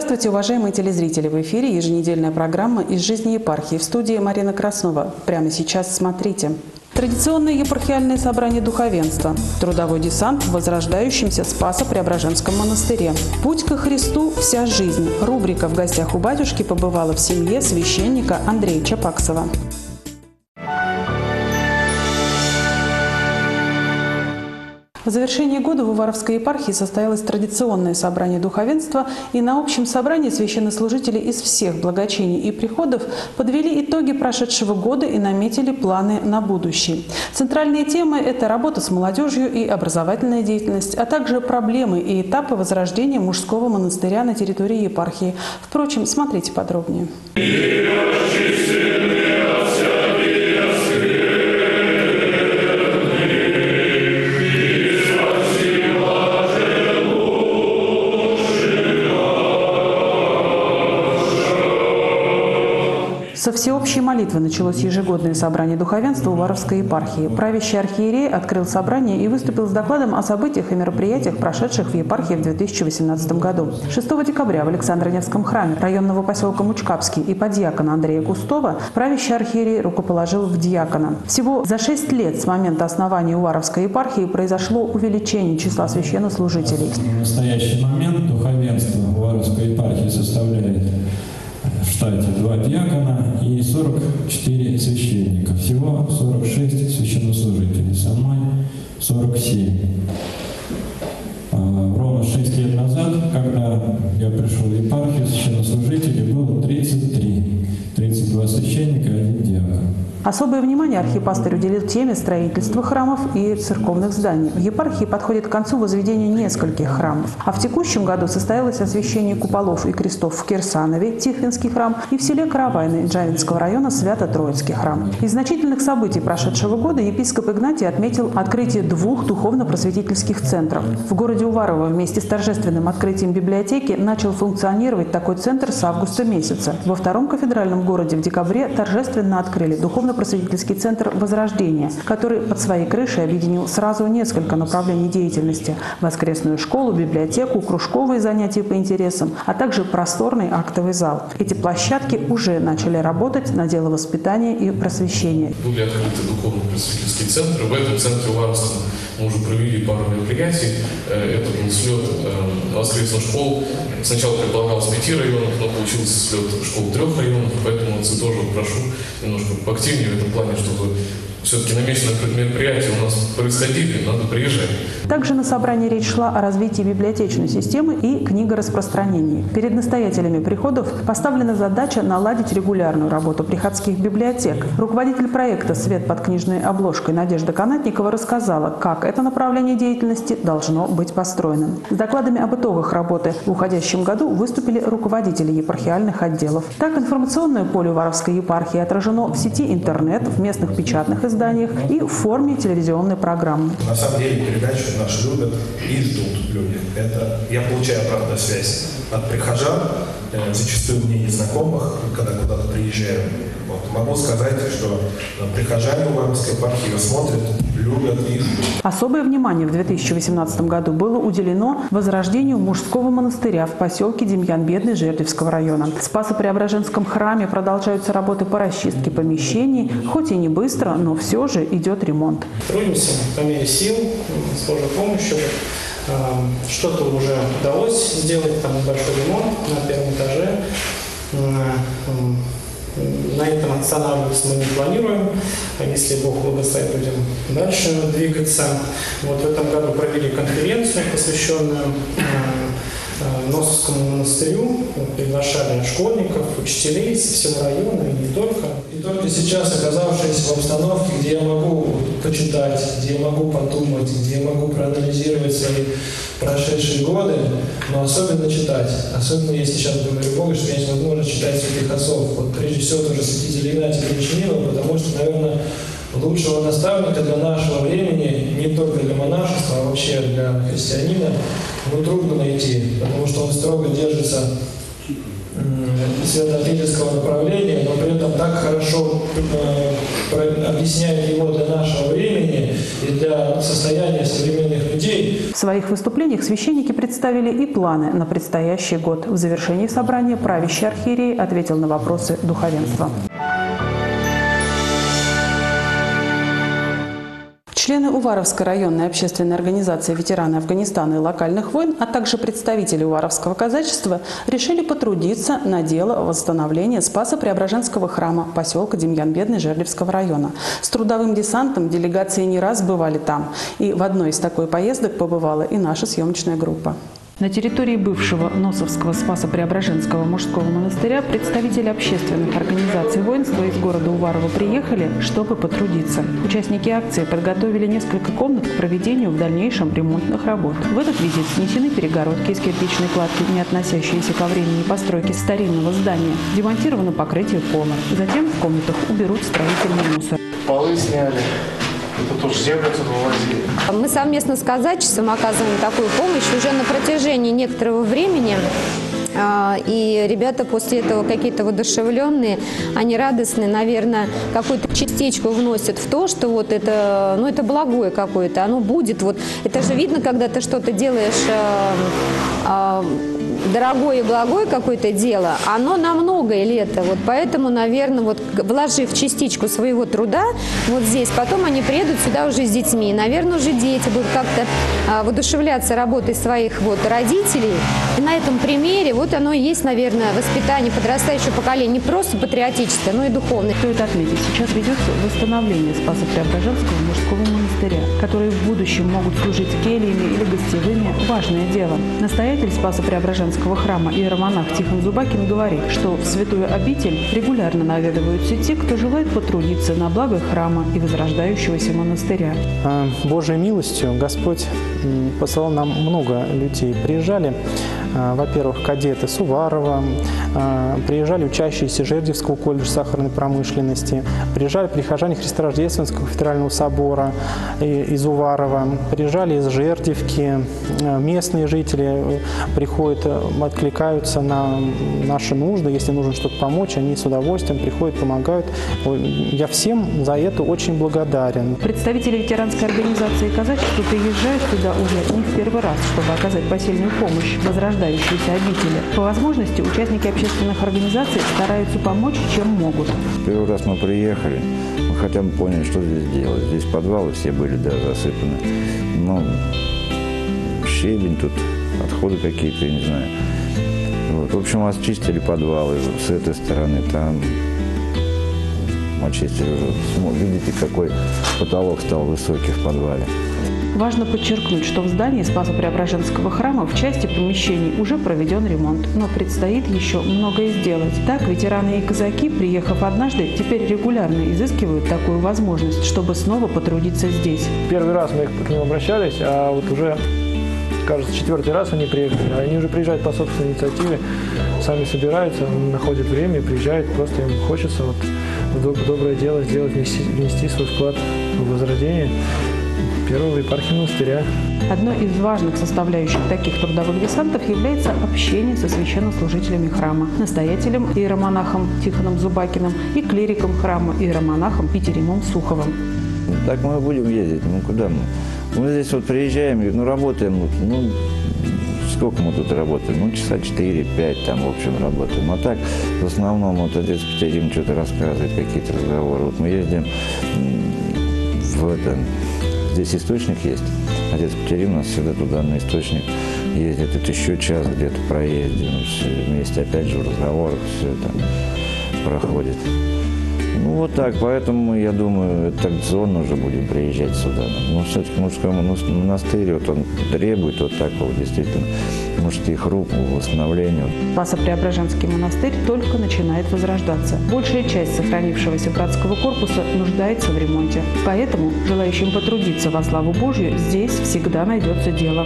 Здравствуйте, уважаемые телезрители! В эфире еженедельная программа «Из жизни епархии». В студии Марина Краснова. Прямо сейчас смотрите. Традиционное епархиальное собрание духовенства. Трудовой десант в возрождающемся Спасо-Преображенском монастыре. Путь ко Христу – вся жизнь. Рубрика «В гостях у батюшки» побывала в семье священника Андрея Чапаксова. В завершении года в Уваровской епархии состоялось традиционное собрание духовенства, и на общем собрании священнослужители из всех благочиний и приходов подвели итоги прошедшего года и наметили планы на будущее. Центральные темы – это работа с молодежью и образовательная деятельность, а также проблемы и этапы возрождения мужского монастыря на территории епархии. Впрочем, смотрите подробнее. Со всеобщей молитвы началось ежегодное собрание духовенства Уваровской епархии. Правящий архиерей открыл собрание и выступил с докладом о событиях и мероприятиях, прошедших в епархии в 2018 году. 6 декабря в Александро-Невском храме районного поселка Мучкапский и подьякона Андрея Кустова правящий архиерей рукоположил в диакона. Всего за 6 лет с момента основания Уваровской епархии произошло увеличение числа священнослужителей. В настоящий момент духовенство Уваровской епархии составляет в штате 2 диакона и 44 священника. Всего 46 священнослужителей. Самой 47. Ровно 6 лет назад, когда я пришел в епархию, священнослужителей было 33. 32 священника и 1 диакон. Особое внимание архипастырь уделил теме строительства храмов и церковных зданий. В епархии подходит к концу возведение нескольких храмов. А в текущем году состоялось освящение куполов и крестов в Кирсанове, Тихвинский храм, и в селе Каравайны Джавинского района Свято-Троицкий храм. Из значительных событий прошедшего года епископ Игнатий отметил открытие 2 духовно-просветительских центров. В городе Уварово вместе с торжественным открытием библиотеки начал функционировать такой центр с августа месяца. Во втором кафедральном городе в декабре торжественно открыли духовно-просветительский центр «Возрождение», который под своей крышей объединил сразу несколько направлений деятельности – воскресную школу, библиотеку, кружковые занятия по интересам, а также просторный актовый зал. Эти площадки уже начали работать на дело воспитания и просвещения. Были открыты духовно-просветительские центры. В этом центре Уваровском мы уже провели пару мероприятий. Это был слет воскресных школ. Сначала предполагалось 5 районов, но получился слет школ 3 районов, поэтому я тоже прошу немножко поактивнее в этом плане, чтобы все-таки намеченные мероприятия у нас происходили, надо приезжать. Также на собрании речь шла о развитии библиотечной системы и книгораспространении. Перед настоятелями приходов поставлена задача наладить регулярную работу приходских библиотек. Руководитель проекта «Свет под книжной обложкой» Надежда Канатникова рассказала, как это направление деятельности должно быть построенным. С докладами об итогах работы в уходящем году выступили руководители епархиальных отделов. Так, информационное поле Уваровской епархии отражено в сети интернет, в местных печатных изданиях и в форме телевизионной программы. На самом деле передачу наши любят и ждут люди. Это я получаю обратную связь от прихожан, зачастую мне незнакомых, когда куда-то приезжаю. Могу сказать, что прихожане Уваровской епархии смотрят, любят и ждут. Особое внимание в 2018 году было уделено возрождению мужского монастыря в поселке Демьян-Бедный Жердевского района. В Спасо-Преображенском храме продолжаются работы по расчистке помещений. Хоть и не быстро, но все же идет ремонт. Трудимся по мере сил, с Божьей помощью. Что-то уже удалось сделать, там небольшой ремонт на 1-м этаже. На этом останавливаться мы не планируем. Если Бог благословит, будем дальше двигаться. Вот в этом году провели конференцию, посвященную Носовскому монастырю. Приглашали школьников, учителей со всего района и не только. И только сейчас, оказавшись в обстановке, где я могу почитать, где я могу подумать, где я могу проанализировать свои прошедшие годы, но особенно читать. Особенно я сейчас говорю Богу, что у меня есть возможность читать святых отцов. Вот прежде всего тоже святителя Игнатия Бринчанинова, потому что, наверное, лучшего наставника для нашего времени, не только для монашества, а вообще для христианина, трудно найти, потому что он строго держится святоотеческого направления, но при этом так хорошо объясняют его для нашего времени и для состояния современных людей. В своих выступлениях священники представили и планы на предстоящий год. В завершении собрания правящий архиерей ответил на вопросы духовенства. Члены Уваровской районной общественной организации «Ветераны Афганистана и локальных войн», а также представители Уваровского казачества решили потрудиться на дело восстановления Спасо-Преображенского храма поселка Демьян-Бедный Жердевского района. С трудовым десантом делегации не раз бывали там. И в одной из такой поездок побывала и наша съемочная группа. На территории бывшего Носовского Спасо-Преображенского мужского монастыря представители общественных организаций воинства из города Уварова приехали, чтобы потрудиться. Участники акции подготовили несколько комнат к проведению в дальнейшем ремонтных работ. В этот визит снесены перегородки из кирпичной кладки, не относящиеся ко времени постройки старинного здания. Демонтировано покрытие пола. Затем в комнатах уберут строительный мусор. Полы сняли. Это тоже землю тут вывозили. Мы совместно с казачеством оказываем такую помощь уже на протяжении некоторого времени. И ребята после этого какие-то воодушевленные, они радостные, наверное, какую-то частичку вносят в то, что вот это, ну, это благое какое-то, оно будет. Вот это же видно, когда ты что-то делаешь дорогое и благое какое-то дело, оно на многое лето. Вот поэтому, наверное, вот вложив частичку своего труда вот здесь, потом они приедут сюда уже с детьми. И, наверное, уже дети будут как-то воодушевляться работой своих вот родителей. И на этом примере вот оно и есть, наверное, воспитание подрастающего поколения. Не просто патриотическое, но и духовное. Стоит отметить, сейчас ведется восстановление Спасо-Преображенского мужского монастыря, которые в будущем могут служить кельями или гостевыми. Важное дело. Настоятель Спасо-Преображенского храма иеромонах Тихон Зубакин говорит, что в святую обитель регулярно наведываются те, кто желает потрудиться на благо храма и возрождающегося монастыря. Божьей милостью Господь посылал нам много людей. Приезжали, во-первых, кадеты с Уварова, приезжали учащиеся Жердевского колледжа сахарной промышленности, приезжали прихожане Христорождественского кафедрального собора из Уварова, приезжали из Жердевки, местные жители приходят, откликаются на наши нужды. Если нужно что-то помочь, они с удовольствием приходят, помогают. Я всем за это очень благодарен. Представители ветеранской организации казачества приезжают сюда уже не в первый раз, чтобы оказать посильную помощь возрождающейся обители. По возможности участники общественных организаций стараются помочь, чем могут. Первый раз мы приехали, мы хотя бы поняли, что здесь делать. Здесь подвалы все были, да, засыпаны. Ну, щебень тут, отходы какие-то, я не знаю. Вот. В общем, очистили подвалы с этой стороны, там очистили уже. Видите, какой потолок стал высокий в подвале. Важно подчеркнуть, что в здании Спасо-Преображенского храма в части помещений уже проведен ремонт, но предстоит еще многое сделать. Так, ветераны и казаки, приехав однажды, теперь регулярно изыскивают такую возможность, чтобы снова потрудиться здесь. Первый раз мы к ним обращались, а вот уже, кажется, 4-й раз они приехали. Они уже приезжают по собственной инициативе, сами собираются, находят время и приезжают. Просто им хочется вот доброе дело сделать, внести свой вклад в возрождение первого епархии монастыря. Одной из важных составляющих таких трудовых десантов является общение со священнослужителями храма, настоятелем иеромонахом Тихоном Зубакиным и клириком храма иеромонахом Петеримом Суховым. Так мы будем ездить, ну куда мы? Мы здесь вот приезжаем, ну работаем, ну сколько мы тут работаем? Ну часа 4-5 там в общем работаем. А так в основном вот отец Петерим что-то рассказывает, какие-то разговоры. Вот мы ездим в это. Здесь источник есть. Отец Петерим нас всегда туда на источник ездит. Это еще час где-то проездим. Все вместе опять же в разговорах все это проходит. Ну вот так, поэтому я думаю, традиционно уже будем приезжать сюда. Но все-таки мужской монастырь, вот он требует вот такого действительно мужских рук, восстановления. Спасо-Преображенский монастырь только начинает возрождаться. Большая часть сохранившегося братского корпуса нуждается в ремонте. Поэтому желающим потрудиться во славу Божью здесь всегда найдется дело.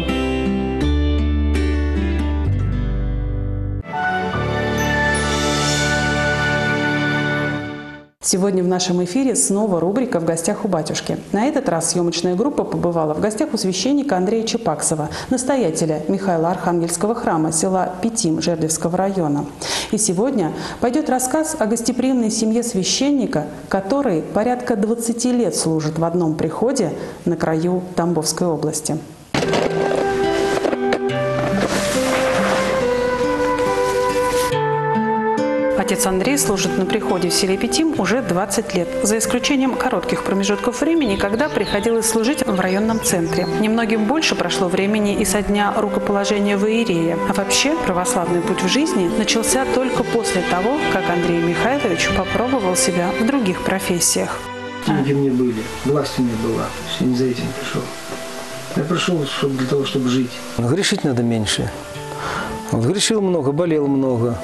Сегодня в нашем эфире снова рубрика «В гостях у батюшки». На этот раз съемочная группа побывала в гостях у священника Андрея Чепаксова, настоятеля Михаила Архангельского храма села Питим Жердевского района. И сегодня пойдет рассказ о гостеприимной семье священника, который порядка 20 лет служит в одном приходе на краю Тамбовской области. Отец Андрей служит на приходе в селе Питим уже 20 лет, за исключением коротких промежутков времени, когда приходилось служить в районном центре. Немногим больше прошло времени и со дня рукоположения в иерея. А вообще православный путь в жизни начался только после того, как Андрей Михайлович попробовал себя в других профессиях. Деньги мне были, власть у меня была, я не за этим пришел. Я пришел для того, чтобы жить. Грешить надо меньше. Вот грешил много, болел много.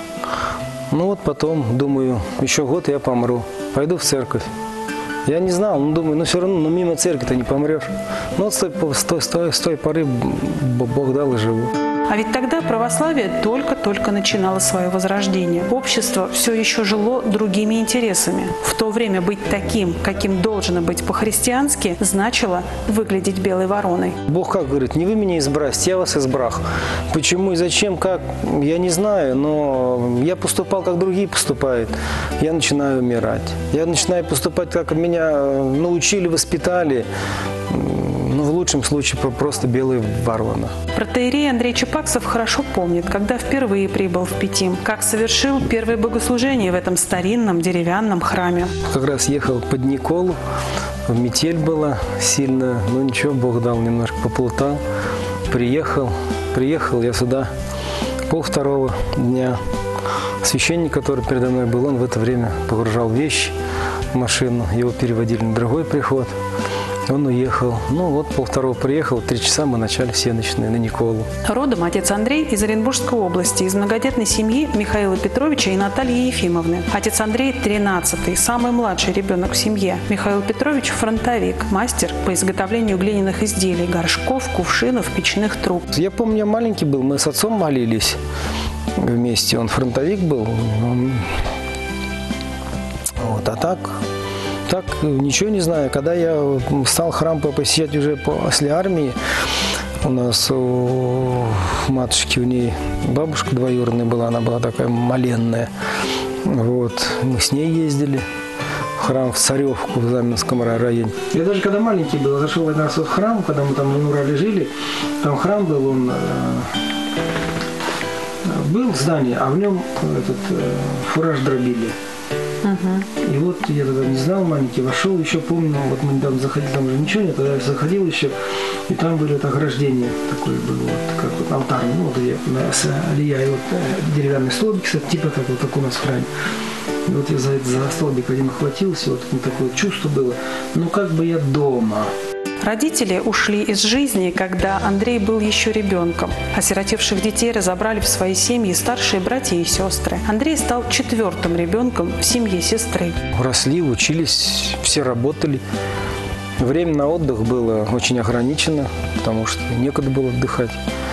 Ну вот потом, думаю, еще год я помру. Пойду в церковь. Я не знал, но думаю, все равно мимо церкви-то не помрешь. Ну вот с той поры Бог дал и живу. А ведь тогда православие только-только начинало свое возрождение. Общество все еще жило другими интересами. В то время быть таким, каким должно быть по-христиански, значило выглядеть белой вороной. Бог как говорит, не вы меня избрать, я вас избрах. Почему и зачем, как, я не знаю, но я поступал, как другие поступают. Я начинаю умирать. Я начинаю поступать, как меня научили, воспитали. Ну, в лучшем случае, просто белая ворона. Протоиерей Андрей Чепаксов хорошо помнит, когда впервые прибыл в Питим, как совершил первое богослужение в этом старинном деревянном храме. Как раз ехал под Николу, метель была сильная, но ничего, Бог дал, немножко поплутал. Приехал я сюда 1:30 дня. Священник, который передо мной был, он в это время погружал вещи в машину, его переводили на другой приход. Он уехал. Ну вот 1:30 приехал, 3 часа мы начали всеночные на Николу. Родом отец Андрей из Оренбургской области, из многодетной семьи Михаила Петровича и Натальи Ефимовны. Отец Андрей 13-й, самый младший ребенок в семье. Михаил Петрович – фронтовик, мастер по изготовлению глиняных изделий, горшков, кувшинов, печных труб. Я помню, я маленький был, мы с отцом молились вместе. Он фронтовик был. Вот, а так ничего не знаю. Когда я стал храм посещать уже после армии, у нас у матушки, у ней бабушка двоюродная была, она была такая маленная. Вот, мы с ней ездили в храм в Царевку в Знаменском районе. Я даже когда маленький был, зашел один раз в храм, когда мы там на Урале жили, там храм был, он был здание, а в нем фураж дробили. И вот я тогда не знал, маленький, вошел, еще помню, вот мы недавно заходили, там уже ничего нет, тогда я заходил еще, и там были вот ограждение такое было, вот, как вот алтарь, ну вот с алия, и вот деревянный столбик, кстати, типа так вот, как у нас в храме. И вот я за столбик один охватился, вот такое чувство было, ну как бы я дома. Родители ушли из жизни, когда Андрей был еще ребенком. Осиротевших детей разобрали в свои семьи старшие братья и сестры. Андрей стал 4-м ребенком в семье сестры. Росли, учились, все работали. Время на отдых было очень ограничено, потому что некогда было отдыхать.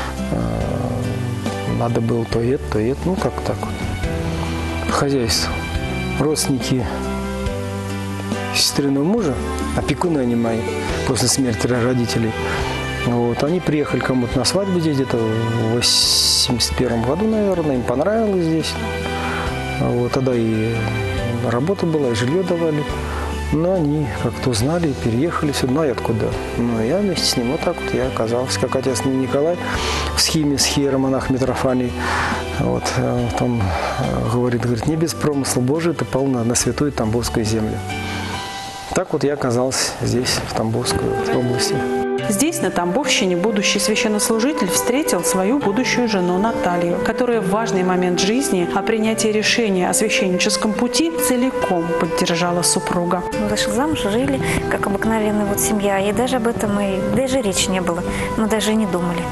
Надо было то это, ну как так вот. Хозяйство. Родственники сестриного мужа, опекуны они мои, после смерти родителей. Вот, они приехали кому-то на свадьбу здесь где-то в 81 году, наверное, им понравилось здесь. Вот, тогда и работа была, и жилье давали. Но они как-то узнали, переехали сюда. Ну, а я откуда? Ну, я вместе с ним вот так вот я оказался, как отец Николай в схеме с иеромонах Митрофаний. Вот, он говорит, не без промысла Божия ты пал на святую Тамбовскую землю. Так вот я оказался здесь, в Тамбовской области. Здесь, на Тамбовщине, будущий священнослужитель встретил свою будущую жену Наталью, которая в важный момент жизни о принятии решения о священническом пути целиком поддержала супруга. Мы вышли замуж, жили, как обыкновенная вот семья, и даже об этом даже речи не было, мы даже не думали.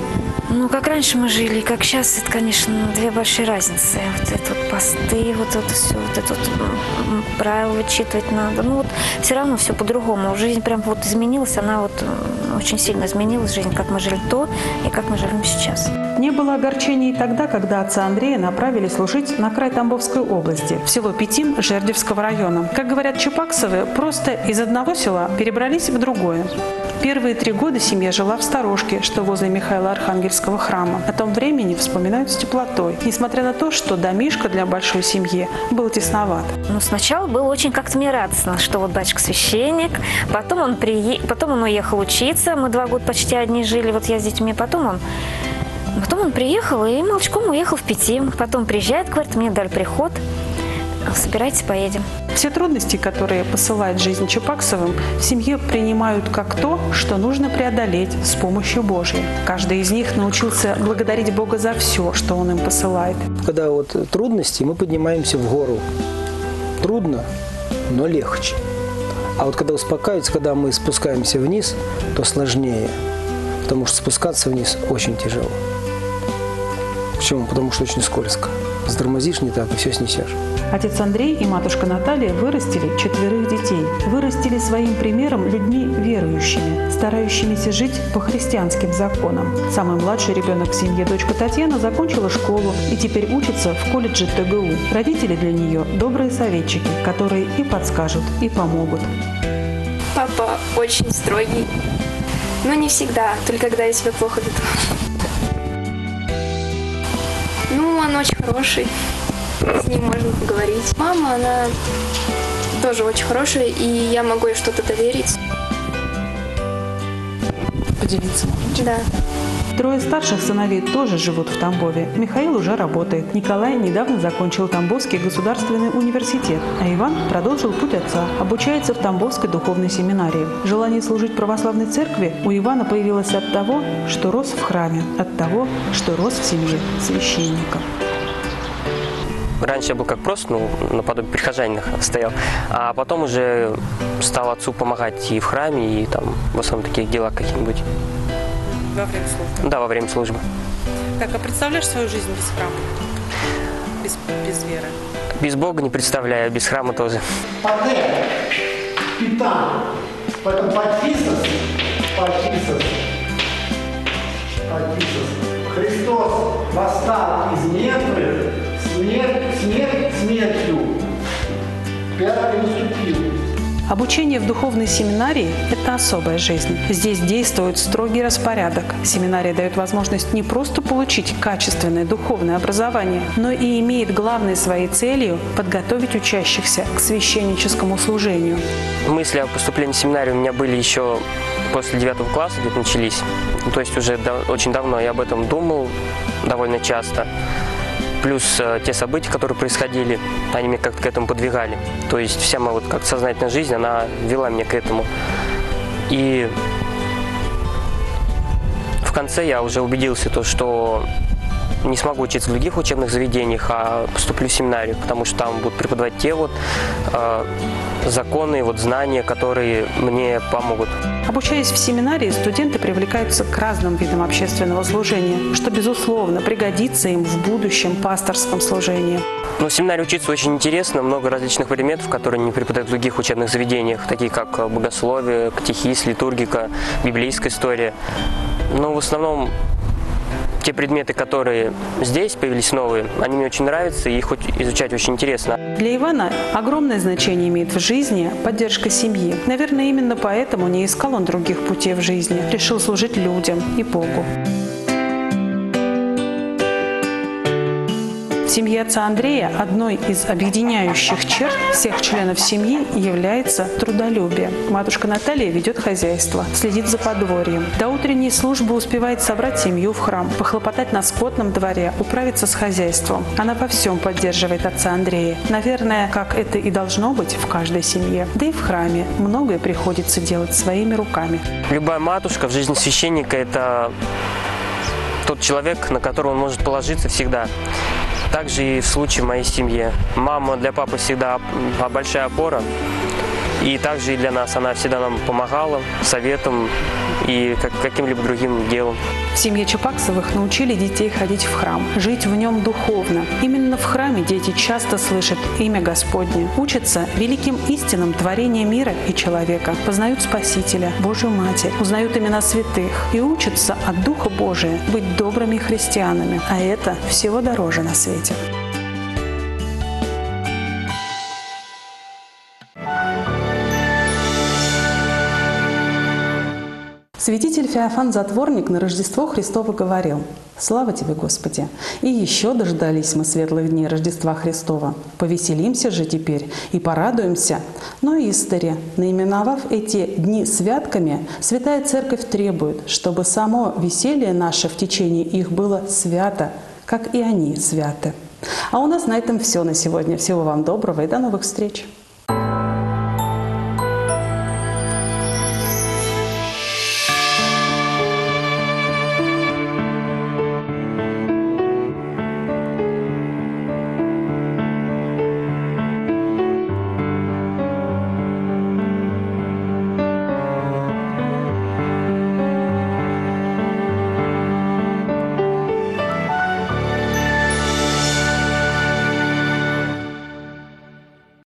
Ну, как раньше мы жили, как сейчас, это, конечно, две большие разницы. Вот это вот посты, вот это все, вот это вот правила вычитывать надо. Ну, вот все равно все по-другому. Жизнь прям вот изменилась, она вот очень сильно изменилась, жизнь, как мы жили то и как мы живем сейчас. Не было огорчений и тогда, когда отца Андрея направили служить на край Тамбовской области, в село Петим Жердевского района. Как говорят Чепаксовы, просто из одного села перебрались в другое. Первые 3 года семья жила в сторожке, что возле Михаила Архангельского храма. О том времени вспоминают с теплотой, несмотря на то, что домишко для большой семьи был тесноват. Ну, сначала было очень как-то мне радостно, что вот батюшка священник, потом он уехал учиться, мы 2 года почти одни жили, вот я с детьми, потом он приехал и молчком уехал в Петим, потом приезжает, говорит, мне дали приход, собирайтесь, поедем. Все трудности, которые посылает жизнь Чепаксовым, в семье принимают как то, что нужно преодолеть с помощью Божьей. Каждый из них научился благодарить Бога за все, что Он им посылает. Когда вот трудности, мы поднимаемся в гору. Трудно, но легче. А вот когда успокаивается, когда мы спускаемся вниз, то сложнее. Потому что спускаться вниз очень тяжело. Почему? Потому что очень скользко. Затормозишь не так, и все снесешь. Отец Андрей и матушка Наталья вырастили 4 детей. Вырастили своим примером людьми верующими, старающимися жить по христианским законам. Самый младший ребенок в семье, дочка Татьяна, закончила школу и теперь учится в колледже ТГУ. Родители для нее добрые советчики, которые и подскажут, и помогут. Папа очень строгий, но не всегда, только когда я себя плохо веду. Ну, он очень хороший, с ним можно поговорить. Мама, она тоже очень хорошая, и я могу ей что-то доверить. Поделиться. Да. 3 старших сыновей тоже живут в Тамбове. Михаил уже работает. Николай недавно закончил Тамбовский государственный университет, а Иван продолжил путь отца, обучается в Тамбовской духовной семинарии. Желание служить православной церкви у Ивана появилось от того, что рос в храме, от того, что рос в семье священника. Раньше я был как просто, наподобие прихожанина стоял, а потом уже стал отцу помогать и в храме, и там в основном таких делах каких-нибудь. Во время службы? Да, во время службы. Так, а представляешь свою жизнь без храма? Без веры? Без Бога не представляю, без храма тоже. Питан. Поэтому подписывайся. Христос восстал из мертвых, смерть смертью. Первый наступил. Обучение в духовной семинарии – это особая жизнь. Здесь действует строгий распорядок. Семинария дает возможность не просто получить качественное духовное образование, но и имеет главной своей целью подготовить учащихся к священническому служению. Мысли о поступлении в семинарию у меня были еще после 9 класса, где-то начались. То есть уже очень давно я об этом думал, довольно часто. Плюс те события, которые происходили, они меня как-то к этому подвигали. То есть вся моя вот как сознательная жизнь, она вела меня к этому. И в конце я уже убедился, что не смогу учиться в других учебных заведениях, а поступлю в семинарию, потому что там будут преподавать те законы, знания, которые мне помогут. Обучаясь в семинарии, студенты привлекаются к разным видам общественного служения, что, безусловно, пригодится им в будущем пасторском служении. В семинарии учиться очень интересно, много различных предметов, которые не преподают в других учебных заведениях, такие как богословие, катехиз, литургика, библейская история. Но в основном те предметы, которые здесь появились новые, они мне очень нравятся, и их изучать очень интересно. Для Ивана огромное значение имеет в жизни поддержка семьи. Наверное, именно поэтому не искал он других путей в жизни. Решил служить людям и Богу. В семье отца Андрея одной из объединяющих черт всех членов семьи является трудолюбие. Матушка Наталья ведет хозяйство, следит за подворьем. До утренней службы успевает собрать семью в храм, похлопотать на скотном дворе, управиться с хозяйством. Она во всем поддерживает отца Андрея. Наверное, как это и должно быть в каждой семье. Да и в храме многое приходится делать своими руками. Любая матушка в жизни священника – это тот человек, на которого он может положиться всегда. Также и в случае в моей семье. Мама для папы всегда большая опора. И также и для нас она всегда нам помогала советом и каким-либо другим делом. В семье Чепаксовых научили детей ходить в храм, жить в нем духовно. Именно в храме дети часто слышат имя Господне, учатся великим истинам творения мира и человека, познают Спасителя, Божию Матерь, узнают имена святых и учатся от Духа Божия быть добрыми христианами. А это всего дороже на свете. Святитель Феофан Затворник на Рождество Христово говорил: «Слава Тебе, Господи! И еще дождались мы светлых дней Рождества Христова. Повеселимся же теперь и порадуемся». Но истори, наименовав эти дни святками, Святая Церковь требует, чтобы само веселье наше в течение их было свято, как и они святы. А у нас на этом все на сегодня. Всего вам доброго и до новых встреч!